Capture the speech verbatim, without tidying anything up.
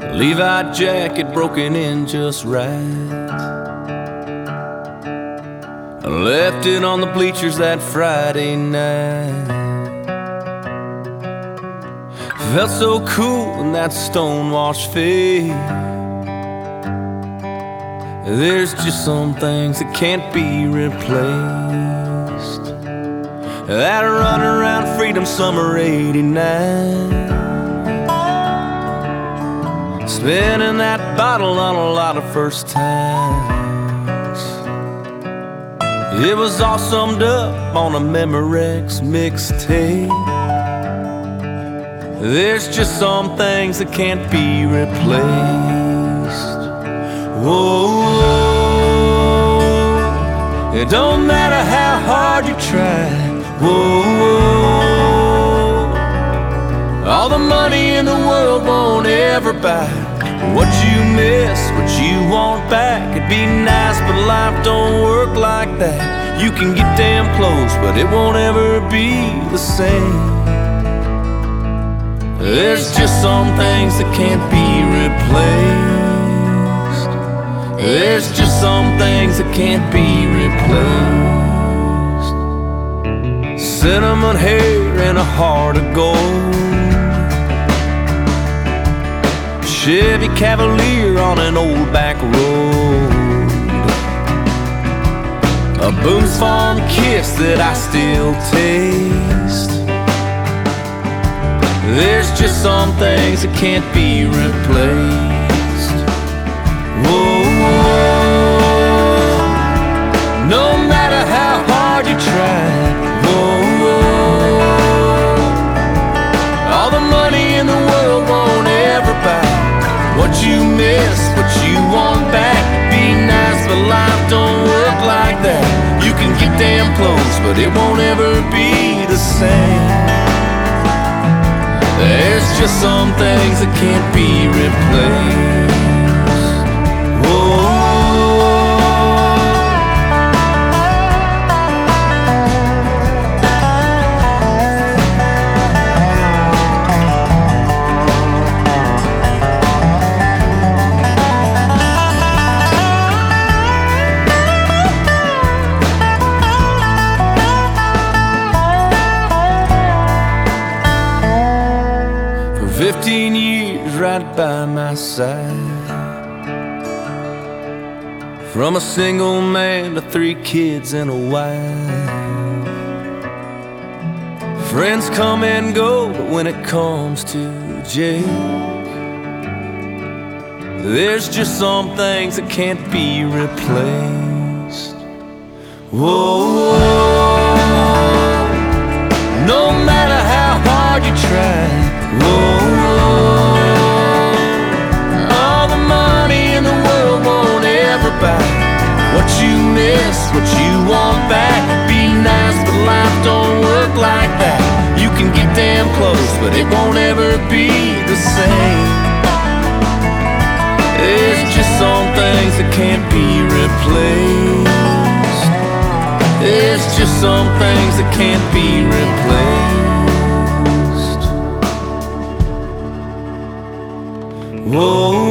Levi jacket broken in just right. I left it on the bleachers that Friday night. Felt so cool in that stone-washed fade. There's just some things that can't be replaced. That run around Freedom Summer eighty-nine, spinning that bottle on a lot of first times. It was all summed up on a Memorex mixtape. There's just some things that can't be replaced. Whoa, it don't matter how hard you try. Whoa, all the money in the world won't ever buy what you miss, what you want back. It'd be nice, but life don't work like that. You can get damn close, but it won't ever be the same. There's just some things that can't be replaced. There's just some things that can't be replaced. Cinnamon hair and a heart of gold, Chevy Cavalier on an old back road, a Boone's Farm kiss that I still taste. There's just some things that can't be replaced. Whoa, whoa. No matter how hard you try. Whoa, whoa. All the money in the world won't ever buy what you miss, what you want back. Be nice, but life don't work like that. You can get damn close, but it won't ever be the same. There's just some things that can't be replaced. Whoa. Fifteen years right by my side, from a single man to three kids and a wife. Friends come and go, but when it comes to Jake, there's just some things that can't be replaced. Whoa, whoa. No matter how hard you try. Whoa, all the money in the world won't ever buy what you miss, what you want back. Be nice, but life don't work like that. You can get damn close, but it won't ever be the same. There's just some things that can't be replaced. There's just some things that can't be replaced. Whoa.